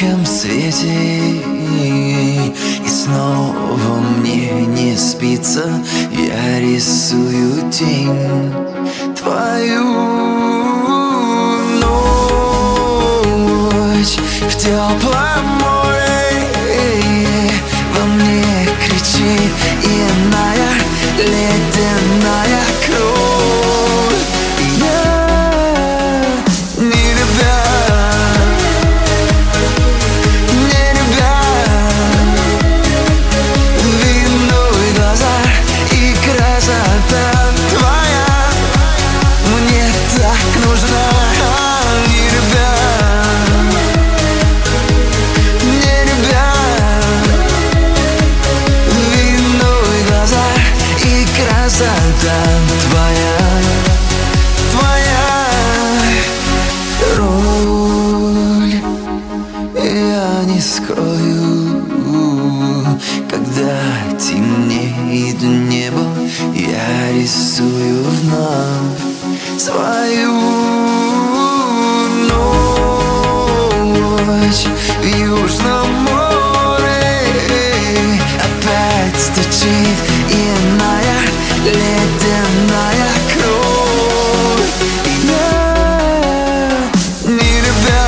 ярком свете, и снова мне не спится. Я рисую тень твою. Ночь в теплом море, во мне кричит иная ледяная кровь. Я не любя, виной глаза и красота твоя мне так нужна. Не любя, виной глаза и красота твоя, твоя роль я не скрою. Когда темнеет небо, я рисую вновь свою. Ночь в Южном море опять стучит иная ледяная кровь. Я не любя,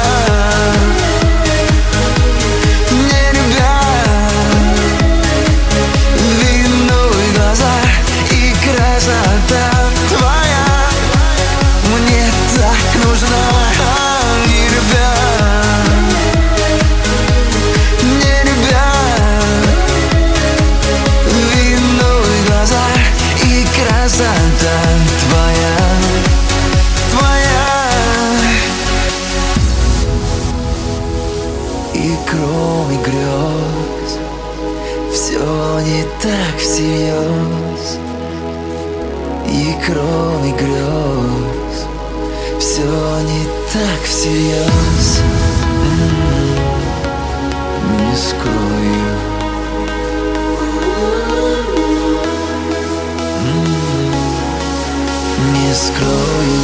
виной глаза и красота твоя мне так нужна. Не любя, виной глаза и красота твоя, твоя. И кроме грез все не так всерьез. И кроме грез все не так всерьез. Не скрою, не скрою.